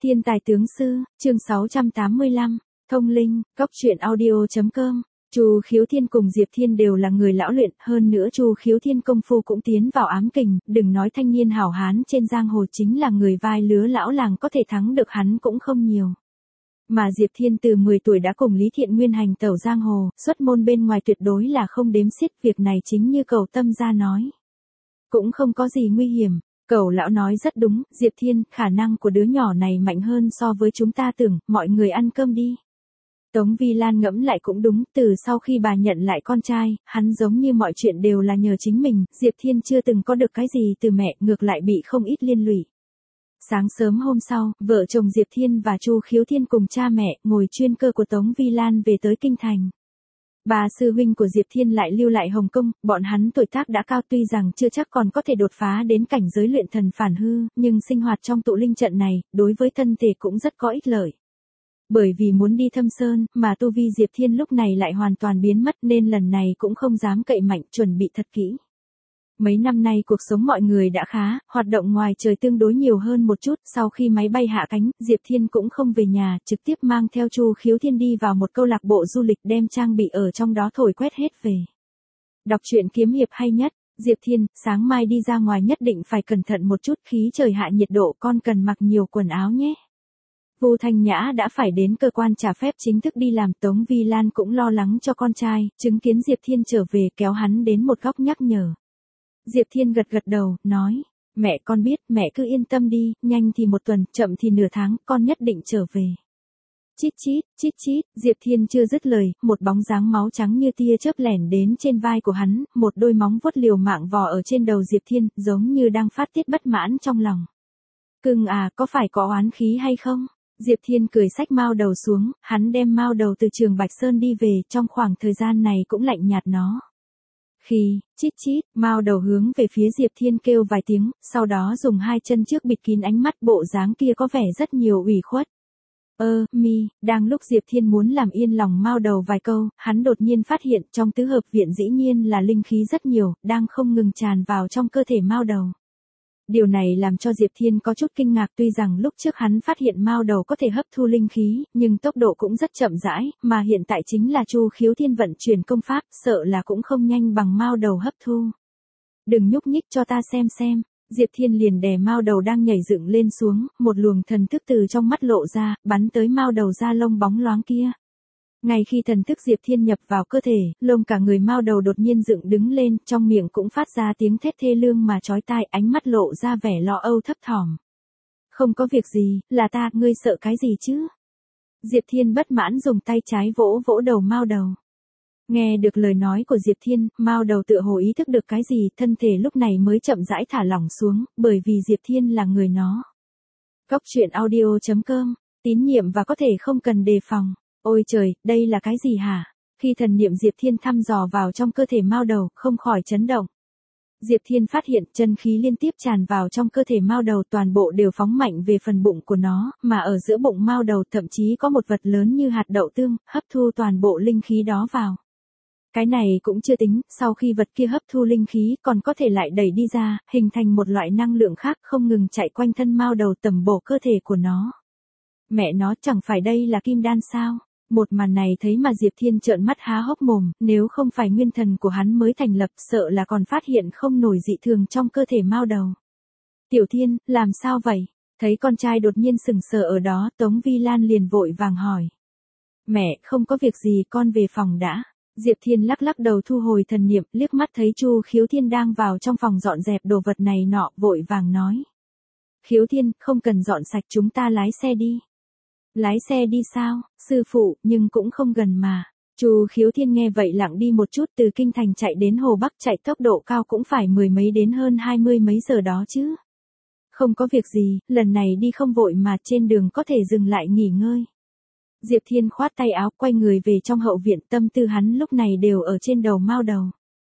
Thiên tài tướng sư, chương 685, thông linh, cóc truyện audio.com. Chu Khiếu Thiên cùng Diệp Thiên đều là người lão luyện, hơn nữa Chu Khiếu Thiên công phu cũng tiến vào ám kình, đừng nói thanh niên hảo hán trên giang hồ, chính là người vai lứa lão làng có thể thắng được hắn cũng không nhiều. Mà Diệp Thiên từ 10 tuổi đã cùng Lý Thiện Nguyên hành tẩu giang hồ, xuất môn bên ngoài tuyệt đối là không đếm xiết, việc này chính như Cẩu Tâm gia nói. Cũng không có gì nguy hiểm. Cẩu lão nói rất đúng, Diệp Thiên, khả năng của đứa nhỏ này mạnh hơn so với chúng ta tưởng, mọi người ăn cơm đi. Tống Vi Lan ngẫm lại cũng đúng, từ sau khi bà nhận lại con trai, hắn giống như mọi chuyện đều là nhờ chính mình, Diệp Thiên chưa từng có được cái gì từ mẹ, ngược lại bị không ít liên lụy. Sáng sớm hôm sau, vợ chồng Diệp Thiên và Chu Khiếu Thiên cùng cha mẹ ngồi chuyên cơ của Tống Vi Lan về tới Kinh Thành. Bà sư huynh của Diệp Thiên lại lưu lại Hồng Kông, bọn hắn tuổi tác đã cao, tuy rằng chưa chắc còn có thể đột phá đến cảnh giới luyện thần phản hư, nhưng sinh hoạt trong tụ linh trận này, đối với thân thể cũng rất có ích lợi. Bởi vì muốn đi Thâm Sơn, mà tu vi Diệp Thiên lúc này lại hoàn toàn biến mất nên lần này cũng không dám cậy mạnh, chuẩn bị thật kỹ. Mấy năm nay cuộc sống mọi người đã khá, hoạt động ngoài trời tương đối nhiều hơn một chút, sau khi máy bay hạ cánh, Diệp Thiên cũng không về nhà, trực tiếp mang theo Chu Khiếu Thiên đi vào một câu lạc bộ du lịch, đem trang bị ở trong đó thổi quét hết về. Đọc truyện kiếm hiệp hay nhất, Diệp Thiên, sáng mai đi ra ngoài nhất định phải cẩn thận một chút, khí trời hạ nhiệt độ, con cần mặc nhiều quần áo nhé. Vu Thanh Nhã đã phải đến cơ quan trả phép chính thức đi làm, Tống Vi Lan cũng lo lắng cho con trai, chứng kiến Diệp Thiên trở về kéo hắn đến một góc nhắc nhở. Diệp Thiên gật gật đầu, nói, mẹ con biết, mẹ cứ yên tâm đi, nhanh thì một tuần, chậm thì nửa tháng, con nhất định trở về. Chít chít, Diệp Thiên chưa dứt lời, một bóng dáng máu trắng như tia chớp lẻn đến trên vai của hắn, một đôi móng vuốt liều mạng vò ở trên đầu Diệp Thiên, giống như đang phát tiết bất mãn trong lòng. Cưng à, có phải có oán khí hay không? Diệp Thiên cười xách mao đầu xuống, hắn đem mao đầu từ Trường Bạch Sơn đi về, trong khoảng thời gian này cũng lạnh nhạt nó. Khi, chít, mao đầu hướng về phía Diệp Thiên kêu vài tiếng, sau đó dùng hai chân trước bịt kín ánh mắt, bộ dáng kia có vẻ rất nhiều ủy khuất. Đang lúc Diệp Thiên muốn làm yên lòng mao đầu vài câu, hắn đột nhiên phát hiện trong tứ hợp viện dĩ nhiên là linh khí rất nhiều, đang không ngừng tràn vào trong cơ thể mao đầu. Điều này làm cho Diệp Thiên có chút kinh ngạc, tuy rằng lúc trước hắn phát hiện mao đầu có thể hấp thu linh khí, nhưng tốc độ cũng rất chậm rãi, mà hiện tại chính là Chu Khiếu Thiên vận chuyển công pháp, sợ là cũng không nhanh bằng mao đầu hấp thu. Đừng nhúc nhích cho ta xem. Diệp Thiên liền đè mao đầu đang nhảy dựng lên xuống, một luồng thần thức từ trong mắt lộ ra, bắn tới mao đầu da lông bóng loáng kia. Ngay khi thần thức Diệp Thiên nhập vào cơ thể, lông cả người mao đầu đột nhiên dựng đứng lên, trong miệng cũng phát ra tiếng thét thê lương mà chói tai, ánh mắt lộ ra vẻ lo âu thấp thỏm. Không có việc gì, là ta, ngươi sợ cái gì chứ? Diệp Thiên bất mãn dùng tay trái vỗ vỗ đầu mao đầu. Nghe được lời nói của Diệp Thiên, mao đầu tựa hồ ý thức được cái gì, thân thể lúc này mới chậm rãi thả lỏng xuống, bởi vì Diệp Thiên là người nó. Cóc truyện audio.com, tín nhiệm và có thể không cần đề phòng. Ôi trời, đây là cái gì hả? Khi thần niệm Diệp Thiên thăm dò vào trong cơ thể mao đầu, không khỏi chấn động. Diệp Thiên phát hiện chân khí liên tiếp tràn vào trong cơ thể mao đầu, toàn bộ đều phóng mạnh về phần bụng của nó, mà ở giữa bụng mao đầu thậm chí có một vật lớn như hạt đậu tương, hấp thu toàn bộ linh khí đó vào. Cái này cũng chưa tính, sau khi vật kia hấp thu linh khí còn có thể lại đẩy đi ra, hình thành một loại năng lượng khác không ngừng chạy quanh thân mao đầu tầm bổ cơ thể của nó. Mẹ nó, chẳng phải đây là kim đan sao? Một màn này thấy mà Diệp Thiên trợn mắt há hốc mồm, nếu không phải nguyên thần của hắn mới thành lập, sợ là còn phát hiện không nổi dị thường trong cơ thể mao đầu. Tiểu Thiên, làm sao vậy? Thấy con trai đột nhiên sững sờ ở đó, Tống Vi Lan liền vội vàng hỏi. Mẹ, không có việc gì, con về phòng đã. Diệp Thiên lắc lắc đầu thu hồi thần niệm, liếc mắt thấy Chu Khiếu Thiên đang vào trong phòng dọn dẹp đồ vật này nọ, vội vàng nói. Khiếu Thiên, không cần dọn sạch, chúng ta lái xe đi. Lái xe đi sao, sư phụ, nhưng cũng không gần mà. Chu Khiếu Thiên nghe vậy lặng đi một chút, từ Kinh Thành chạy đến Hồ Bắc chạy tốc độ cao cũng phải 10 mấy đến hơn 20 mấy giờ đó chứ. Không có việc gì, lần này đi không vội mà, trên đường có thể dừng lại nghỉ ngơi. Diệp Thiên khoát tay áo, quay người về trong hậu viện, tâm tư hắn lúc này đều ở trên đầu mao đầu.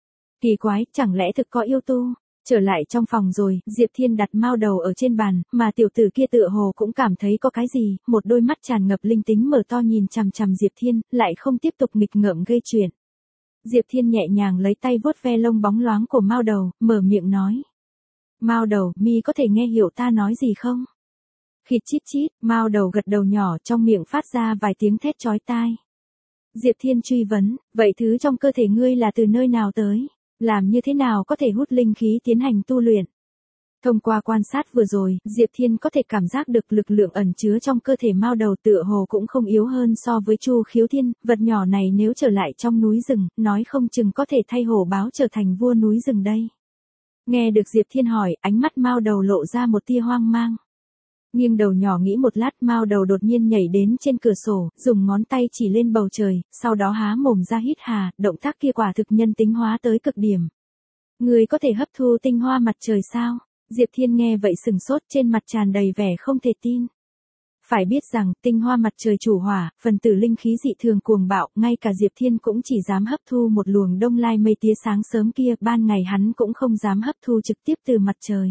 Kỳ quái, chẳng lẽ thực có yêu tu? Trở lại trong phòng rồi, Diệp Thiên đặt mao đầu ở trên bàn, mà tiểu tử kia tựa hồ cũng cảm thấy có cái gì, một đôi mắt tràn ngập linh tính mở to nhìn chằm chằm Diệp Thiên, lại không tiếp tục nghịch ngợm gây chuyện. Diệp Thiên nhẹ nhàng lấy tay vuốt ve lông bóng loáng của mao đầu, mở miệng nói. Mao đầu, mi có thể nghe hiểu ta nói gì không? Khịt chít chít, Mao Đầu gật đầu nhỏ, trong miệng phát ra vài tiếng thét chói tai. Diệp Thiên truy vấn, vậy thứ trong cơ thể ngươi là từ nơi nào tới? Làm như thế nào có thể hút linh khí tiến hành tu luyện? Thông qua quan sát vừa rồi, Diệp Thiên có thể cảm giác được lực lượng ẩn chứa trong cơ thể Mao Đầu tựa hồ cũng không yếu hơn so với Chu Khiếu Thiên, vật nhỏ này nếu trở lại trong núi rừng, nói không chừng có thể thay hổ báo trở thành vua núi rừng đây. Nghe được Diệp Thiên hỏi, ánh mắt Mao Đầu lộ ra một tia hoang mang. Nghiêng đầu nhỏ nghĩ một lát, Mao Đầu đột nhiên nhảy đến trên cửa sổ, dùng ngón tay chỉ lên bầu trời, sau đó há mồm ra hít hà, động tác kia quả thực nhân tính hóa tới cực điểm. Người có thể hấp thu tinh hoa mặt trời sao? Diệp Thiên nghe vậy sừng sốt, trên mặt tràn đầy vẻ không thể tin. Phải biết rằng, tinh hoa mặt trời chủ hỏa, phần tử linh khí dị thường cuồng bạo, ngay cả Diệp Thiên cũng chỉ dám hấp thu một luồng đông lai mây tía sáng sớm kia, ban ngày hắn cũng không dám hấp thu trực tiếp từ mặt trời.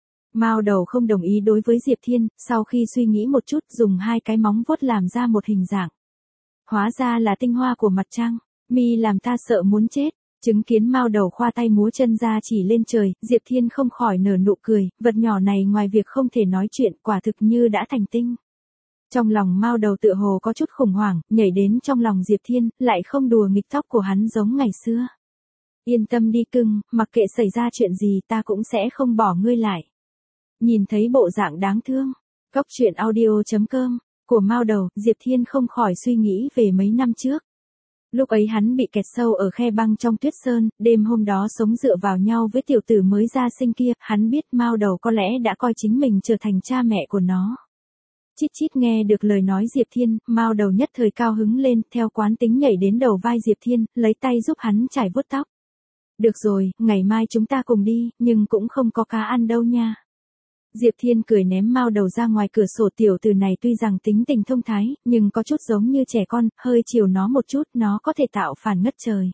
Mao Đầu không đồng ý đối với Diệp Thiên, sau khi suy nghĩ một chút, dùng hai cái móng vuốt làm ra một hình dạng. Hóa ra là tinh hoa của mặt trăng, mi làm ta sợ muốn chết. Chứng kiến Mao Đầu khoa tay múa chân ra chỉ lên trời, Diệp Thiên không khỏi nở nụ cười, vật nhỏ này ngoài việc không thể nói chuyện, quả thực như đã thành tinh. Trong lòng Mao Đầu tựa hồ có chút khủng hoảng, nhảy đến trong lòng Diệp Thiên, lại không đùa nghịch tóc của hắn giống ngày xưa. Yên tâm đi cưng, mặc kệ xảy ra chuyện gì ta cũng sẽ không bỏ ngươi lại. Nhìn thấy bộ dạng đáng thương, Cóc Truyện Audio.com của Mao Đầu, Diệp Thiên không khỏi suy nghĩ về mấy năm trước. Lúc ấy hắn bị kẹt sâu ở khe băng trong tuyết sơn, đêm hôm đó sống dựa vào nhau với tiểu tử mới ra sinh kia, hắn biết Mao Đầu có lẽ đã coi chính mình trở thành cha mẹ của nó. Chít chít nghe được lời nói Diệp Thiên, Mao Đầu nhất thời cao hứng lên, theo quán tính nhảy đến đầu vai Diệp Thiên, lấy tay giúp hắn chải vuốt tóc. Được rồi, ngày mai chúng ta cùng đi, nhưng cũng không có cá ăn đâu nha. Diệp Thiên cười ném Mao Đầu ra ngoài cửa sổ, tiểu tử này tuy rằng tính tình thông thái, nhưng có chút giống như trẻ con, hơi chiều nó một chút, nó có thể tạo phản ngất trời.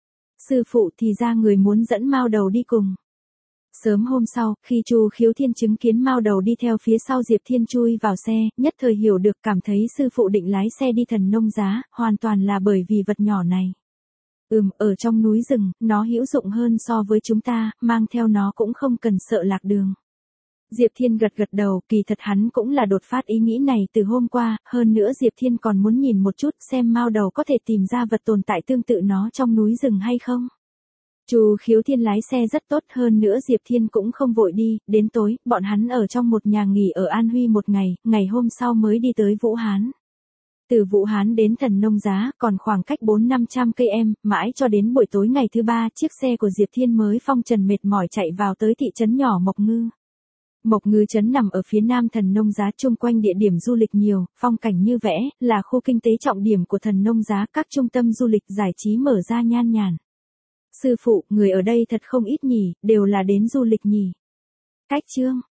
Sư phụ thì ra người muốn dẫn Mao Đầu đi cùng. Sớm hôm sau, khi Chu Khiếu Thiên chứng kiến Mao Đầu đi theo phía sau Diệp Thiên chui vào xe, nhất thời hiểu được, cảm thấy sư phụ định lái xe đi Thần Nông Giá, hoàn toàn là bởi vì vật nhỏ này. Ở trong núi rừng, nó hữu dụng hơn so với chúng ta, mang theo nó cũng không cần sợ lạc đường. Diệp Thiên gật gật đầu, kỳ thật hắn cũng là đột phát ý nghĩ này từ hôm qua, hơn nữa Diệp Thiên còn muốn nhìn một chút xem Mao Đầu có thể tìm ra vật tồn tại tương tự nó trong núi rừng hay không. Chu Khiếu Thiên lái xe rất tốt, hơn nữa Diệp Thiên cũng không vội đi, đến tối, bọn hắn ở trong một nhà nghỉ ở An Huy một ngày, ngày hôm sau mới đi tới Vũ Hán. Từ Vũ Hán đến Thần Nông Giá, còn khoảng cách 400-500 km, mãi cho đến buổi tối ngày thứ ba, chiếc xe của Diệp Thiên mới phong trần mệt mỏi chạy vào tới thị trấn nhỏ Mộc Ngư. Mộc Ngư trấn nằm ở phía nam Thần Nông Giá, chung quanh địa điểm du lịch nhiều, phong cảnh như vẽ, là khu kinh tế trọng điểm của Thần Nông Giá, các trung tâm du lịch giải trí mở ra nhan nhản. Sư phụ, người ở đây thật không ít nhỉ, đều là đến du lịch nhỉ. Cách chương